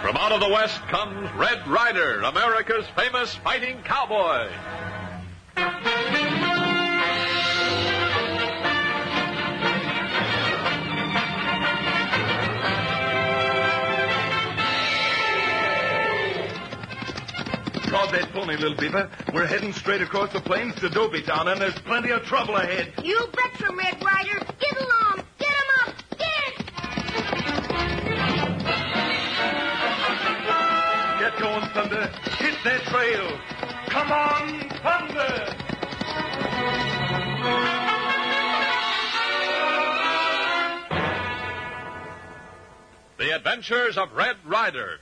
From out of the West comes Red Ryder, America's famous fighting cowboy. Draw that pony, little beaver. We're heading straight across the plains to Dobie Town, and there's plenty of trouble ahead. You betcha, Red Ryder. Get along. Get him up. Get! Get going, Thunder. Hit that trail. Come on, Thunder! The Adventures of Red Ryder.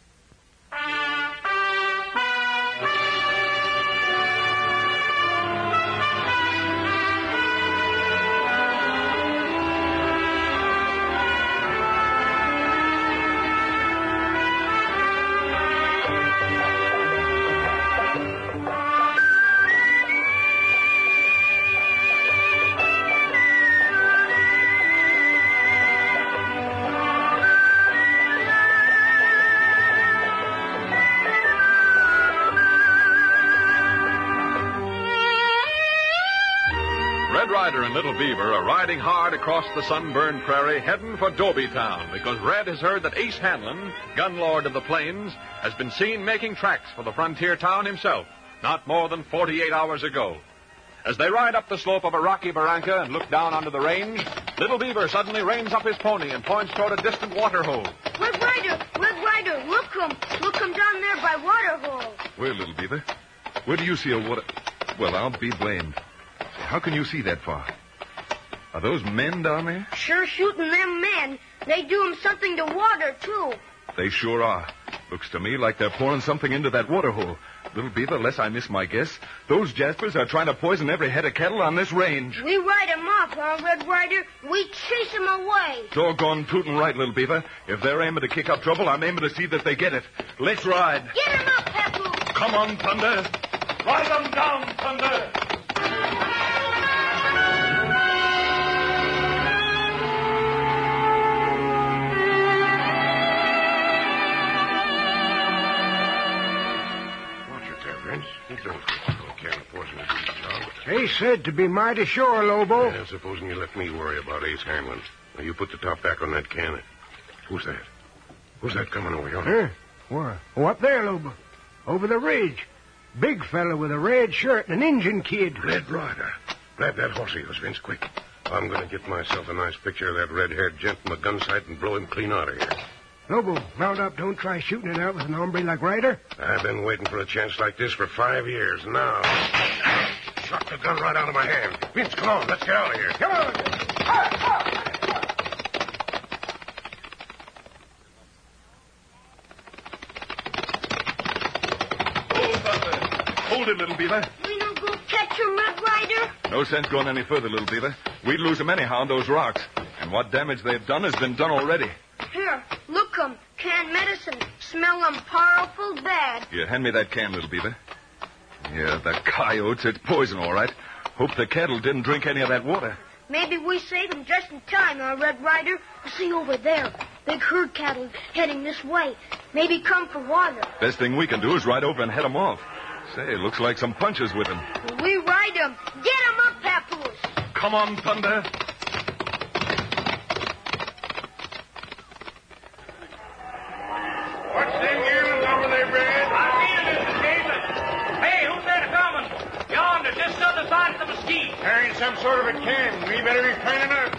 Red Ryder and Little Beaver are riding hard across the sunburned prairie, heading for Dobie Town, because Red has heard that Ace Hanlon, gun lord of the plains, has been seen making tracks for the frontier town himself, not more than 48 hours ago. As they ride up the slope of a rocky barranca and look down onto the range, Little Beaver suddenly reins up his pony and points toward a distant water hole. Red Ryder, look him down there by water hole. Where, Little Beaver? Where do you see a water... Well, I'll be blamed. How can you see that far? Are those men down there? Sure shooting them men. They do 'em something to water, too. They sure are. Looks to me like they're pouring something into that water hole. Little Beaver, unless I miss my guess, those Jaspers are trying to poison every head of cattle on this range. We ride 'em off, huh, Red Ryder? We chase 'em away. Doggone tootin' right, Little Beaver. If they're aiming to kick up trouble, I'm aiming to see that they get it. Let's ride. Get 'em up, Papoose. Come on, Thunder. Ride them down, Thunder. They said to be mighty sure, Lobo. Yeah, supposing you let me worry about Ace Hanlon. Now, you put the top back on that can. Who's that? Who's that coming over here? Where? Oh, up there, Lobo. Over the ridge. Big fella with a red shirt and an Injun kid. Red Ryder. Grab that horse of yours, Vince, quick. I'm going to get myself a nice picture of that red-haired gent from a gun sight and blow him clean out of here. Lobo, mount up. Don't try shooting it out with an hombre like Ryder. I've been waiting for a chance like this for 5 years. Now, shot the gun right out of my hand. Vince, come on. Let's get out of here. Come on. Hold it, Little Beaver. We don't go catch 'em, Red Ryder. No sense going any further, Little Beaver. We'd lose them anyhow on those rocks. And what damage they've done has been done already. Here, look 'em. Canned medicine. Smell 'em powerful bad. Here, hand me that can, Little Beaver. Yeah, the coyotes, it's poison, all right. Hope the cattle didn't drink any of that water. Maybe we saved 'em just in time, Red Ryder. See over there. Big herd cattle heading this way. Maybe come for water. Best thing we can do is ride over and head them off. Say, looks like some punches with them. We ride 'em. Get 'em up, Papoose. Come on, Thunder. What's them yells over there, Brad? I see it, Mr. Jason. Hey, who's that coming? Yonder, just the other side of the mesquite. Carrying some sort of a can. We better be cleaning up.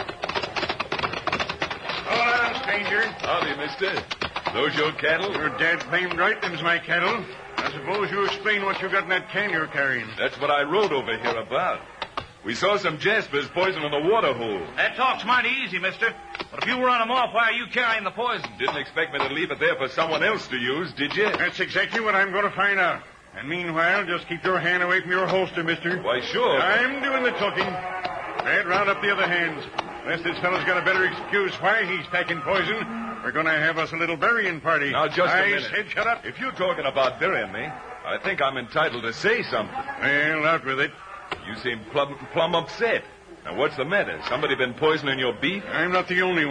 Hold on, stranger. Howdy, mister. Those your cattle? Your dad claimed right them's my cattle. I suppose you explain what you got in that can you're carrying. That's what I rode over here about. We saw some Jaspers poisoning the water hole. That talk's mighty easy, mister. But if you run 'em off, why are you carrying the poison? Didn't expect me to leave it there for someone else to use, did you? That's exactly what I'm going to find out. And meanwhile, just keep your hand away from your holster, mister. Why, sure. I'm doing the talking. Brad, round up the other hands. Unless this fellow's got a better excuse why he's taking poison, we're going to have us a little burying party. Now, just a minute. I said shut up. If you're talking about burying me, I think I'm entitled to say something. Well, out with it. You seem plumb upset. Now, what's the matter? Somebody been poisoning your beef? I'm not the only one.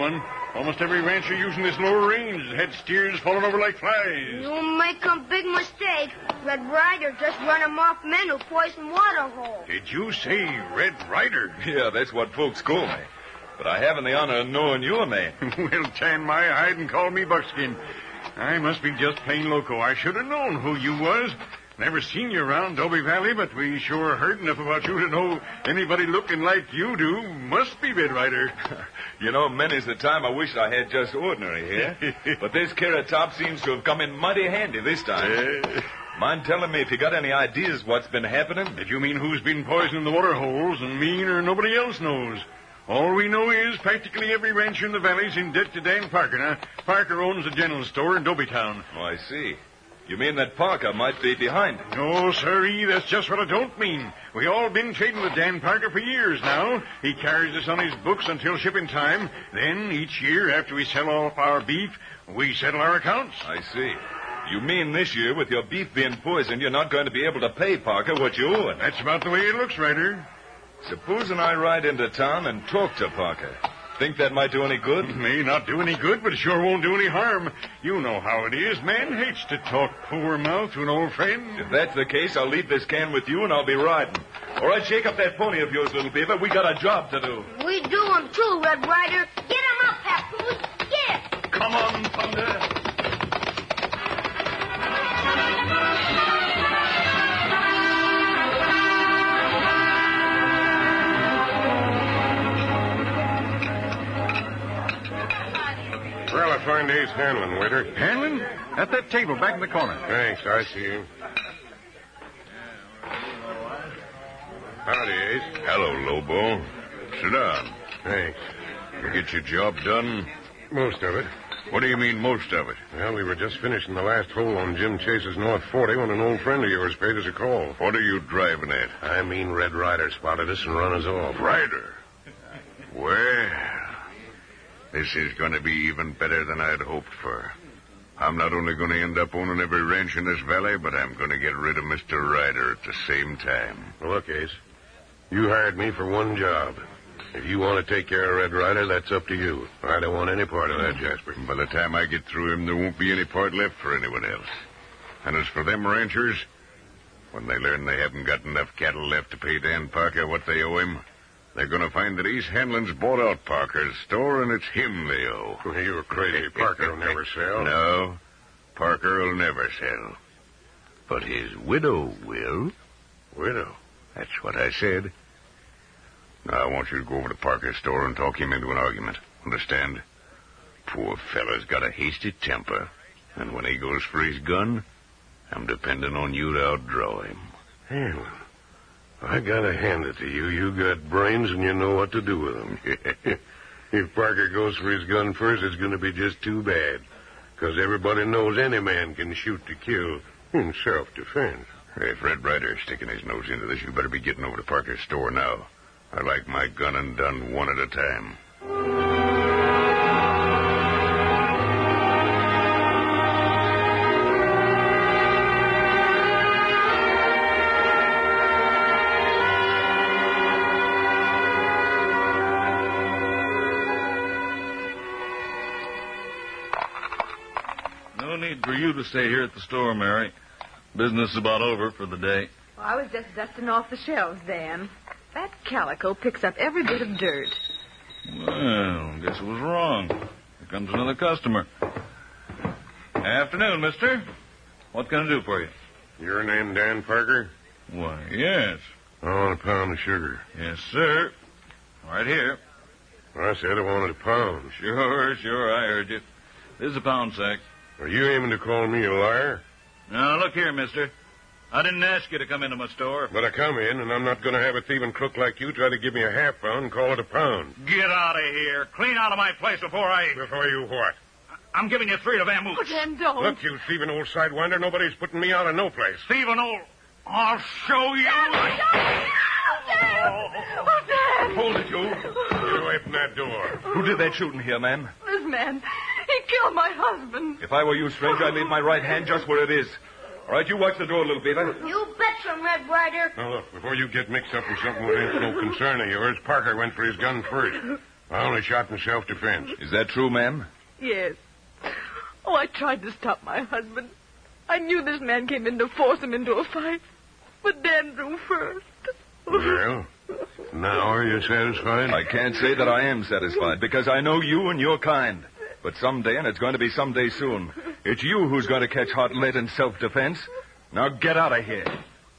Almost every rancher using this lower range has had steers falling over like flies. You make a big mistake. Red Ryder just run him off men who poison water holes. Did you say Red Ryder? Yeah, that's what folks call me. But I haven't the honor of knowing your name. Well, tan my hide and call me Buckskin. I must be just plain loco. I should have known who you was. Never seen you around Dobie Valley, but we sure heard enough about you to know anybody looking like you do must be Red Ryder. You know, many's the time I wish I had just ordinary hair. But this carrot top seems to have come in mighty handy this time. Mind telling me if you got any ideas what's been happening? Did you mean who's been poisoning the water holes and mean or nobody else knows? All we know is practically every rancher in the valley's in debt to Dan Parker. Now, Parker owns a general store in Dobytown. Oh, I see. You mean that Parker might be behind it? No, sirree, that's just what I don't mean. We all been trading with Dan Parker for years now. He carries us on his books until shipping time. Then, each year, after we sell off our beef, we settle our accounts. I see. You mean this year, with your beef being poisoned, you're not going to be able to pay Parker what you owe him? That's about the way it looks, Ryder. Supposing I ride into town and talk to Parker. Think that might do any good? It may not do any good, but it sure won't do any harm. You know how it is. Man hates to talk poor mouth to an old friend. If that's the case, I'll leave this can with you and I'll be riding. All right, shake up that pony of yours, little beaver. We got a job to do. We do 'em too, Red Ryder. Get 'em up, Papoose. Get! Come on, Thunder. Well, I find Ace Hanlon, waiter. Hanlon? At that table back in the corner. Thanks, I see him. Howdy, Ace. Hello, Lobo. Sit down. Thanks. You get your job done? Most of it. What do you mean, most of it? Well, we were just finishing the last hole on Jim Chase's North 40 when an old friend of yours paid us a call. What are you driving at? I mean, Red Ryder spotted us and run us off. Ryder? Well, this is going to be even better than I'd hoped for. I'm not only going to end up owning every ranch in this valley, but I'm going to get rid of Mr. Ryder at the same time. Well, look, Ace, you hired me for one job. If you want to take care of Red Ryder, that's up to you. I don't want any part of that, Jasper. By the time I get through him, there won't be any part left for anyone else. And as for them ranchers, when they learn they haven't got enough cattle left to pay Dan Parker what they owe him, they're going to find that Ace Hanlon's bought out Parker's store, and it's him they owe. You're crazy. Parker will never sell. No, Parker will never sell. But his widow will. Widow? That's what I said. Now, I want you to go over to Parker's store and talk him into an argument. Understand? Poor fella's got a hasty temper, and when he goes for his gun, I'm depending on you to outdraw him. Hanlon, I gotta hand it to you. You got brains and you know what to do with them. If Parker goes for his gun first, it's going to be just too bad. Because everybody knows any man can shoot to kill in self-defense. If Red Ryder's sticking his nose into this, you better be getting over to Parker's store now. I like my gunning done one at a time. No need for you to stay here at the store, Mary. Business is about over for the day. Well, I was just dusting off the shelves, Dan. That calico picks up every bit of dirt. Well, guess I was wrong. Here comes another customer. Afternoon, mister. What can I do for you? Your name Dan Parker? Why, yes. I want a pound of sugar. Yes, sir. Right here. I said I wanted a pound. Sure, I heard you. This is a pound sack. Are you aiming to call me a liar? Now, look here, mister. I didn't ask you to come into my store. But I come in, and I'm not going to have a thieving crook like you try to give me a half pound and call it a pound. Get out of here. Clean out of my place before Before you what? I'm giving you 3 to vamoose. Oh, Dan, don't. Look, you thieving old sidewinder, nobody's putting me out of no place. Stephen old... I'll show you. Oh, Dan! Hold it, you. Get away from that door. Who did that shooting here, ma'am? This man, he killed my husband. If I were you, stranger, I'd leave my right hand just where it is. All right, you watch the door, little beaver. You betcha, Red Ryder. Now, look, before you get mixed up with something that ain't no concern of yours, Parker went for his gun first. I only shot in self-defense. Is that true, ma'am? Yes. Oh, I tried to stop my husband. I knew this man came in to force him into a fight. But Dan drew first. Well, now are you satisfied? I can't say that I am satisfied, because I know you and your kind. But someday, and it's going to be someday soon, it's you who's going to catch hot lead in self-defense. Now get out of here.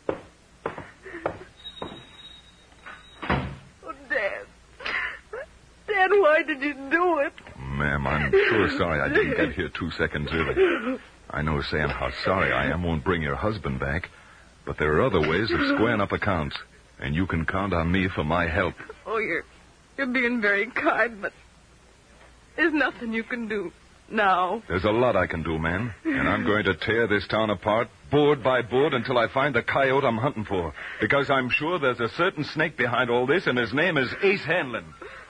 Oh, Dan. Dan, why did you do it? Ma'am, I'm sure sorry I didn't get here 2 seconds early. I know saying how sorry I am won't bring your husband back, but there are other ways of squaring up accounts, and you can count on me for my help. Oh, you're being very kind, but there's nothing you can do now. There's a lot I can do, ma'am, and I'm going to tear this town apart, board by board, until I find the coyote I'm hunting for, because I'm sure there's a certain snake behind all this, and his name is Ace Hanlon.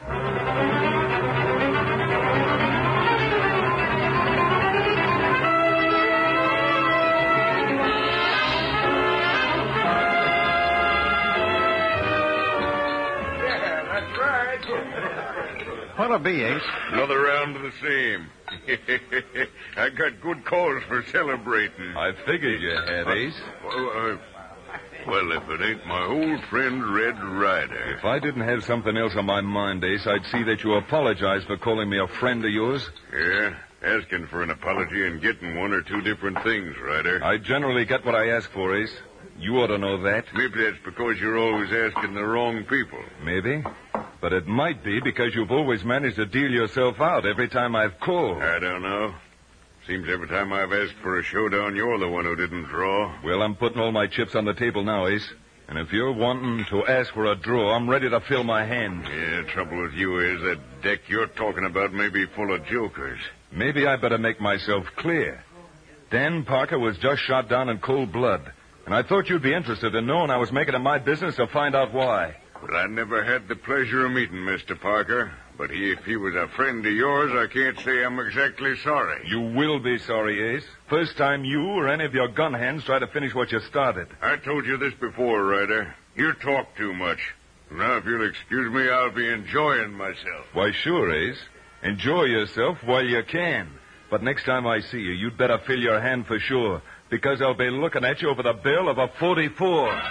What'll be, Ace? Another round of the same. I got good cause for celebrating. I figured you had, Ace. Well, if it ain't my old friend Red Ryder. If I didn't have something else on my mind, Ace, I'd see that you apologize for calling me a friend of yours. Yeah, asking for an apology and getting one or two different things, Ryder. I generally get what I ask for, Ace. You ought to know that. Maybe that's because you're always asking the wrong people. Maybe. But it might be because you've always managed to deal yourself out every time I've called. I don't know. Seems every time I've asked for a showdown, you're the one who didn't draw. Well, I'm putting all my chips on the table now, Ace. And if you're wanting to ask for a draw, I'm ready to fill my hand. Yeah, trouble with you is that deck you're talking about may be full of jokers. Maybe I better make myself clear. Dan Parker was just shot down in cold blood. And I thought you'd be interested in knowing I was making it my business to find out why. But I never had the pleasure of meeting Mr. Parker. But if he was a friend of yours, I can't say I'm exactly sorry. You will be sorry, Ace. First time you or any of your gun hands try to finish what you started. I told you this before, Ryder. You talk too much. Now, if you'll excuse me, I'll be enjoying myself. Why, sure, Ace. Enjoy yourself while you can. But next time I see you, you'd better fill your hand for sure, because I'll be looking at you over the barrel of a .44.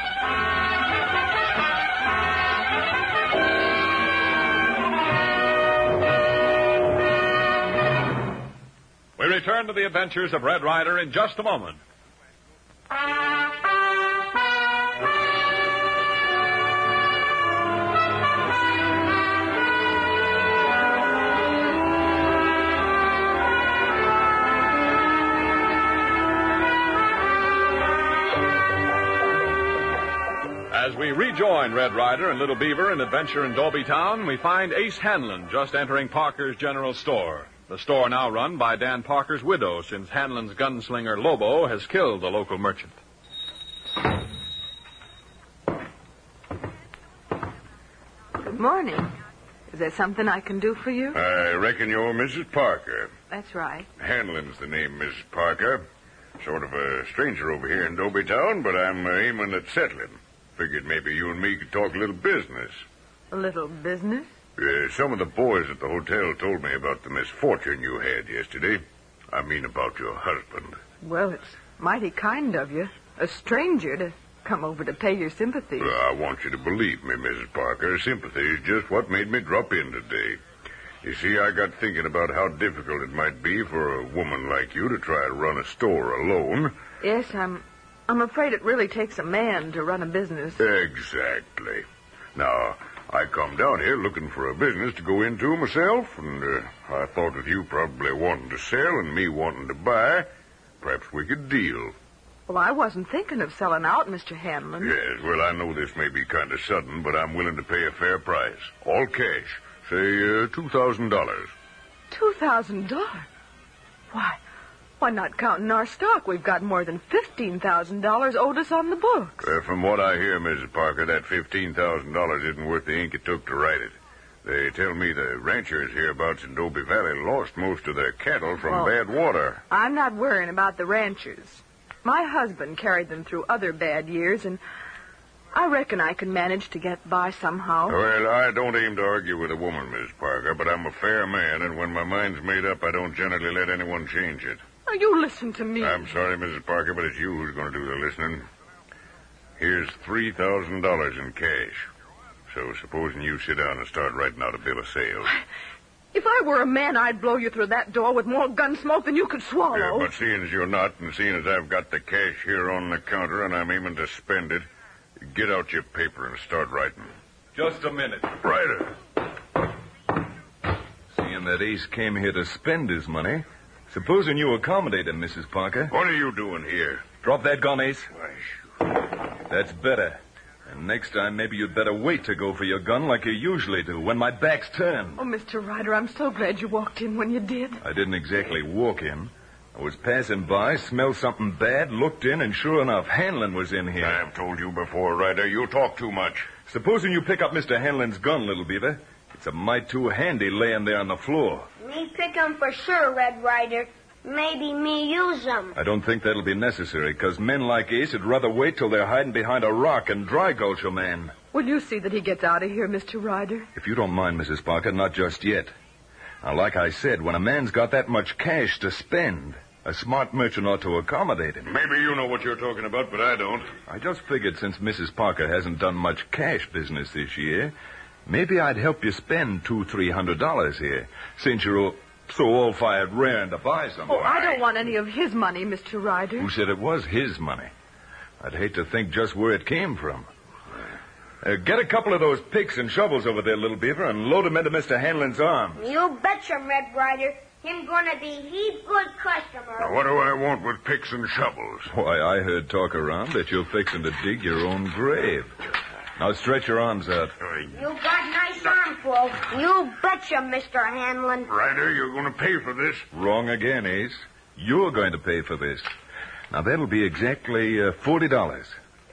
We return to the adventures of Red Ryder in just a moment. As we rejoin Red Ryder and Little Beaver in adventure in Dolby Town, we find Ace Hanlon just entering Parker's General Store. The store now run by Dan Parker's widow, since Hanlon's gunslinger Lobo has killed the local merchant. Good morning. Is there something I can do for you? I reckon you're Mrs. Parker. That's right. Hanlon's the name, Mrs. Parker. Sort of a stranger over here in Dolby Town, but I'm aiming at settling. Figured maybe you and me could talk a little business. A little business? Some of the boys at the hotel told me about the misfortune you had yesterday. I mean about your husband. Well, it's mighty kind of you, a stranger, to come over to pay your sympathy. I want you to believe me, Mrs. Parker. Sympathy is just what made me drop in today. You see, I got thinking about how difficult it might be for a woman like you to try to run a store alone. Yes, I'm afraid it really takes a man to run a business. Exactly. Now, I come down here looking for a business to go into myself, and I thought with you probably wanting to sell and me wanting to buy, perhaps we could deal. Well, I wasn't thinking of selling out, Mr. Hanlon. Yes, well, I know this may be kind of sudden, but I'm willing to pay a fair price. All cash. Say, $2,000. $2,000? Why not counting our stock? We've got more than $15,000 owed us on the books. From what I hear, Mrs. Parker, that $15,000 isn't worth the ink it took to write it. They tell me the ranchers hereabouts in Dobie Valley lost most of their cattle from bad water. I'm not worrying about the ranchers. My husband carried them through other bad years, and, I reckon I can manage to get by somehow. Well, I don't aim to argue with a woman, Miss Parker, but I'm a fair man, and when my mind's made up, I don't generally let anyone change it. Now, you listen to me. I'm sorry, Mrs. Parker, but it's you who's going to do the listening. Here's $3,000 in cash. So supposing you sit down and start writing out a bill of sale. If I were a man, I'd blow you through that door with more gun smoke than you could swallow. Yeah, but seeing as you're not, and seeing as I've got the cash here on the counter and I'm aiming to spend it, get out your paper and start writing. Just a minute. Ryder. Seeing that Ace came here to spend his money, supposing you accommodate him, Mrs. Parker. What are you doing here? Drop that gun, Ace. Why, shoot. That's better. And next time, maybe you'd better wait to go for your gun like you usually do, when my back's turned. Oh, Mr. Ryder, I'm so glad you walked in when you did. I didn't exactly walk in. I was passing by, smelled something bad, looked in, and sure enough, Hanlon was in here. I've told you before, Ryder, you talk too much. Supposing you pick up Mr. Hanlon's gun, Little Beaver. It's a mite too handy laying there on the floor. Me pick 'em for sure, Red Ryder. Maybe me use 'em. I don't think that'll be necessary, because men like Ace would rather wait till they're hiding behind a rock and dry gulch a man. Will you see that he gets out of here, Mr. Ryder? If you don't mind, Mrs. Parker, not just yet. Now, like I said, when a man's got that much cash to spend, a smart merchant ought to accommodate him. Maybe you know what you're talking about, but I don't. I just figured since Mrs. Parker hasn't done much cash business this year, maybe I'd help you spend $200-300 here, since you're so all-fired raring to buy something. Oh, I don't want any of his money, Mr. Ryder. Who said it was his money? I'd hate to think just where it came from. Get a couple of those picks and shovels over there, Little Beaver, and load them into Mr. Hanlon's arms. You betcha, Red Ryder. Him gonna be heap good customer. Now, what do I want with picks and shovels? Why, I heard talk around that you're fixing to dig your own grave. Now stretch your arms out. You got nice armful. You betcha, Mr. Hanlon. Ryder, you're going to pay for this. Wrong again, Ace. You're going to pay for this. Now, that'll be exactly $40.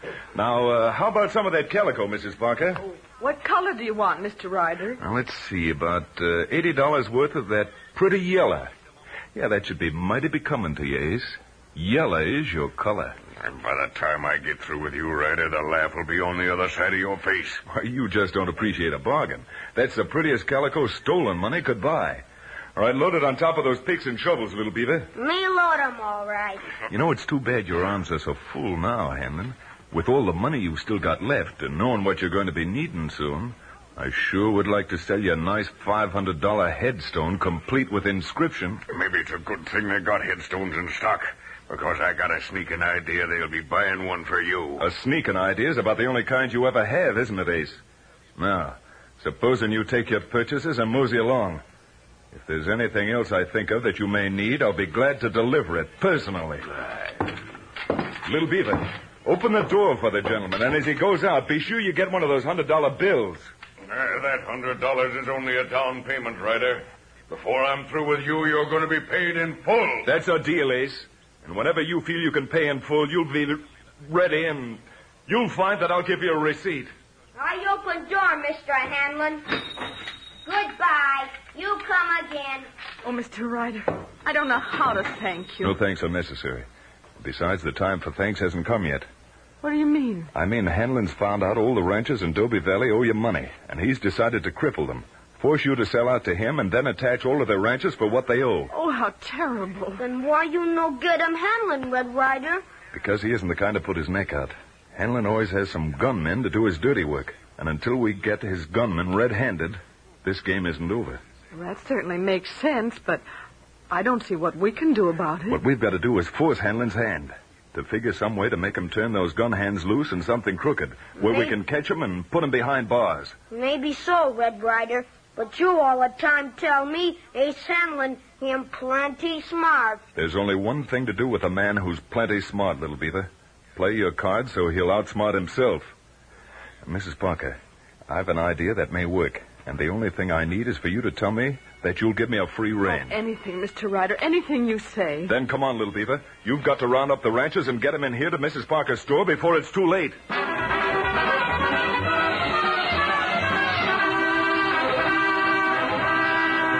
Now, how about some of that calico, Mrs. Parker? What color do you want, Mr. Ryder? Now, let's see, about $80 worth of that pretty yellow. Yeah, that should be mighty becoming to you, Ace. Yellow is your color. And by the time I get through with you, Ryder, the laugh will be on the other side of your face. Why, you just don't appreciate a bargain. That's the prettiest calico stolen money could buy. All right, load it on top of those picks and shovels, Little Beaver. Me load 'em all right. You know, it's too bad your arms are so full now, Hanlon. With all the money you've still got left and knowing what you're going to be needing soon, I sure would like to sell you a nice $500 headstone complete with inscription. Maybe it's a good thing they got headstones in stock, because I got a sneaking idea they'll be buying one for you. A sneaking idea is about the only kind you ever have, isn't it, Ace? Now, supposing you take your purchases and mosey along. If there's anything else I think of that you may need, I'll be glad to deliver it personally. Little Beaver, open the door for the gentleman, and as he goes out, be sure you get one of those $100 bills. That $100 is only a down payment, Ryder. Before I'm through with you, you're going to be paid in full. That's a deal, Ace. And whenever you feel you can pay in full, you'll be ready, and you'll find that I'll give you a receipt. I open door, Mr. Hanlon. Goodbye. You come again. Oh, Mr. Ryder, I don't know how to thank you. No thanks are necessary. Besides, the time for thanks hasn't come yet. What do you mean? I mean, Hanlon's found out all the ranchers in Dobie Valley owe you money, and he's decided to cripple them, force you to sell out to him, and then attach all of their ranches for what they owe. Oh, how terrible. Then why you no get him Hanlon, Red Ryder? Because he isn't the kind to put his neck out. Hanlon always has some gunmen to do his dirty work, and until we get his gunmen red-handed, this game isn't over. Well, that certainly makes sense, but I don't see what we can do about it. What we've got to do is force Hanlon's hand, to figure some way to make him turn those gun hands loose in something crooked, where we can catch him and put him behind bars. Maybe so, Red Ryder. But you all the time tell me Ace Hanlon, him plenty smart. There's only one thing to do with a man who's plenty smart, Little Beaver. Play your cards so he'll outsmart himself. Mrs. Parker, I've an idea that may work. And the only thing I need is for you to tell me that you'll give me a free rein. Oh, anything, Mr. Ryder, anything you say. Then come on, Little Beaver. You've got to round up the ranchers and get them in here to Mrs. Parker's store before it's too late.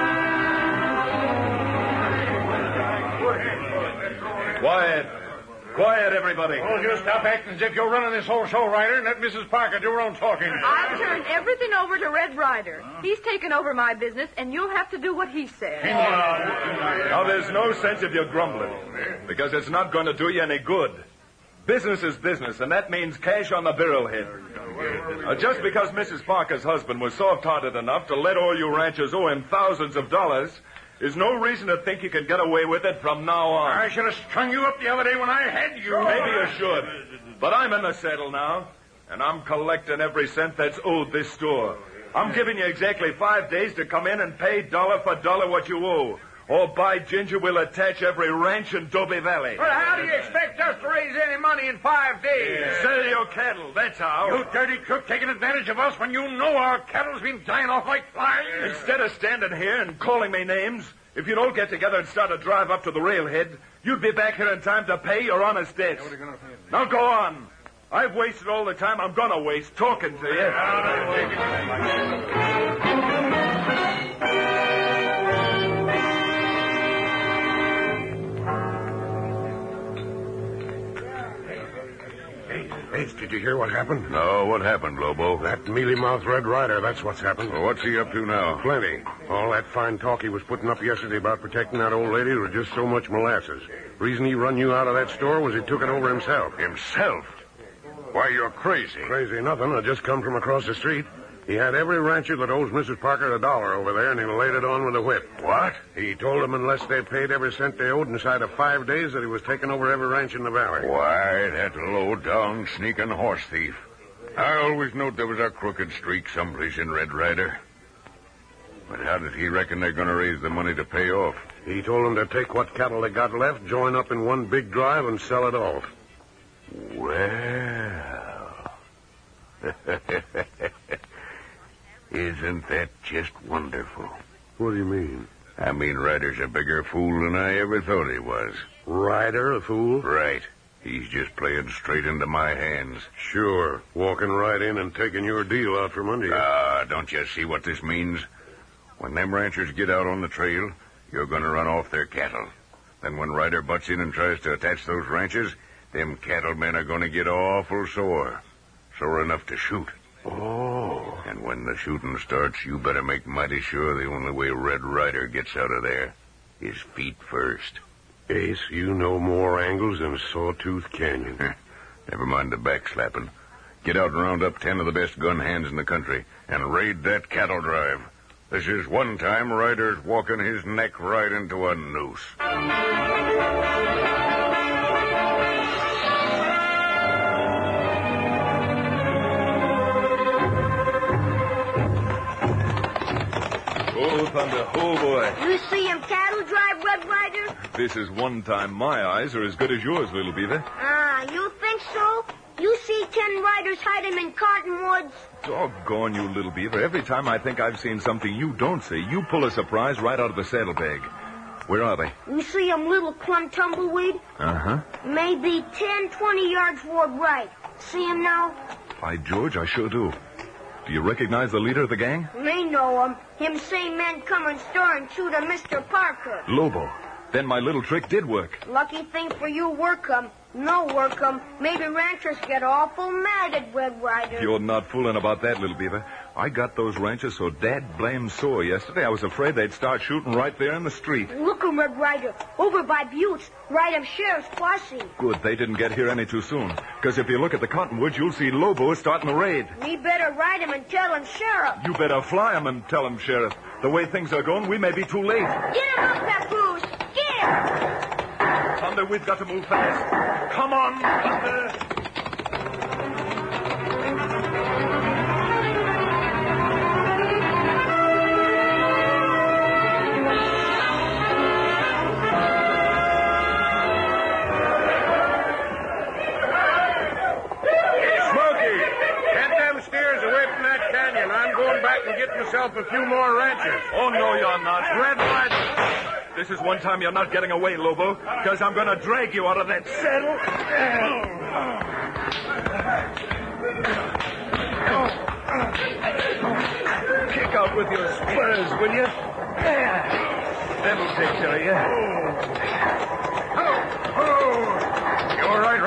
Quiet. Quiet, everybody. Oh, you stop acting as if you're running this whole show, Ryder, and let Mrs. Parker do her own talking. I've turned everything over to Red Ryder. He's taken over my business, and you'll have to do what he says. Now, there's no sense of you grumbling, because it's not going to do you any good. Business is business, and that means cash on the barrelhead. Just because Mrs. Parker's husband was soft-hearted enough to let all you ranchers owe him thousands of dollars is no reason to think you can get away with it from now on. I should have strung you up the other day when I had you. Maybe you should. But I'm in the saddle now, and I'm collecting every cent that's owed this store. I'm giving you exactly 5 days to come in and pay dollar for dollar what you owe. Or by ginger, we'll attach every ranch in Dobie Valley. Well, how do you expect us to raise any money in 5 days? Sell your cattle, that's how. You dirty crook taking advantage of us when you know our cattle's been dying off like flies. Instead of standing here and calling me names, if you don't get together and start a drive up to the railhead, you'd be back here in time to pay your honest debts. Now go on. I've wasted all the time I'm going to waste talking to you. Hey, did you hear what happened? No, what happened, Lobo? That mealy-mouthed Red Ryder, that's what's happened. Well, what's he up to now? Plenty. All that fine talk he was putting up yesterday about protecting that old lady was just so much molasses. Reason he run you out of that store was he took it over himself. Himself? Why, you're crazy. Crazy nothing. I just come from across the street. He had every rancher that owes Mrs. Parker $1 over there, and he laid it on with a whip. What? He told them unless they paid every cent they owed inside of 5 days that he was taking over every ranch in the valley. Why, that low-down, sneaking horse thief. I always knowed there was a crooked streak someplace in Red Ryder. But how did he reckon they're going to raise the money to pay off? He told them to take what cattle they got left, join up in one big drive, and sell it off. Well... Isn't that just wonderful? What do you mean? I mean, Ryder's a bigger fool than I ever thought he was. Ryder, a fool? Right. He's just playing straight into my hands. Sure. Walking right in and taking your deal out from under you. Don't you see what this means? When them ranchers get out on the trail, you're going to run off their cattle. Then when Ryder butts in and tries to attach those ranches, them cattlemen are going to get awful sore. Sore enough to shoot. Oh. And when the shooting starts, you better make mighty sure the only way Red Ryder gets out of there is feet first. Ace, you know more angles than Sawtooth Canyon. Never mind the backslapping. Get out and round up 10 of the best gun hands in the country and raid that cattle drive. This is one time Ryder's walking his neck right into a noose. Oh, Thunder. Oh, boy. You see him cattle drive, Red Ryder? This is one time my eyes are as good as yours, Little Beaver. You think so? You see 10 riders hide him in cottonwoods? Doggone you, Little Beaver. Every time I think I've seen something you don't see, you pull a surprise right out of the saddlebag. Where are they? You see him little clump tumbleweed? Uh-huh. Maybe 10, 20 yards toward right. See him now? By George, I sure do. Do you recognize the leader of the gang? Me know him. Him same man come and store and shoot a Mr. Parker. Lobo. Then my little trick did work. Lucky thing for you, work 'em. No work 'em. Maybe ranchers get awful mad at Red Ryder. You're not fooling about that, Little Beaver. I got those ranchers so dad-blame sore yesterday, I was afraid they'd start shooting right there in the street. Look 'em, Red Ryder. Over by Buttes. Right of Sheriff's posse. Good, they didn't get here any too soon. Because if you look at the cottonwoods, you'll see Lobo starting the raid. We better ride him and tell him, Sheriff. You better fly him and tell him, Sheriff. The way things are going, we may be too late. Get him up, Papoose. Get him. Thunder, we've got to move fast. Come on, Thunder. Myself a few more ranchers. Oh, no, you're not. Red Ryder. This is one time you're not getting away, Lobo, because I'm going to drag you out of that saddle. Kick out with your spurs, will you? That'll take care of you. You're right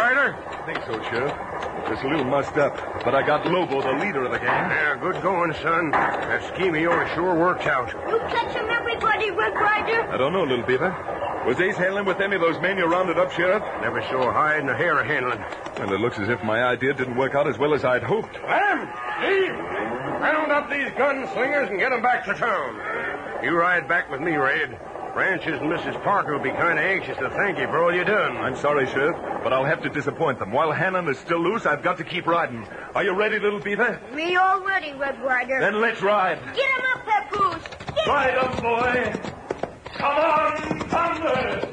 I think so, Sheriff. Just a little mussed up. But I got Lobo, the leader of the gang. Yeah, good going, son. That scheme of yours sure works out. You catch him, everybody, Red Rider. I don't know, little beaver. Was Ace Hanlon with any of those men you rounded up, Sheriff? Never saw a hide and a hair of handling. Well, it looks as if my idea didn't work out as well as I'd hoped. Lamb, Steve, round up these gunslingers and get them back to town. You ride back with me, Red. Ranchers and Mrs. Parker will be kind of anxious to thank you for all you done. I'm sorry, Sheriff, but I'll have to disappoint them. While Hannon is still loose, I've got to keep riding. Are you ready, little beaver? Me all ready, Red Rider. Then let's ride. Get him up, Papoose. Get Ride up, boy. Come on, Thunder.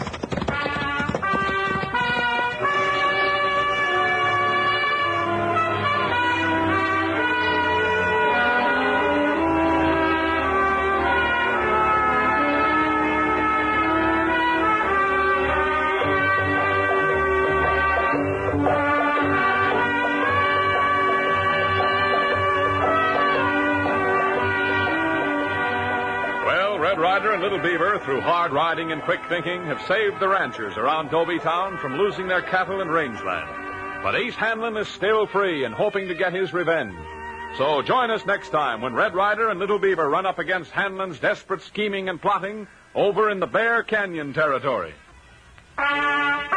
Red Rider and Little Beaver, through hard riding and quick thinking, have saved the ranchers around Tobytown from losing their cattle and rangeland. But Ace Hanlon is still free and hoping to get his revenge. So join us next time when Red Rider and Little Beaver run up against Hanlon's desperate scheming and plotting over in the Bear Canyon territory.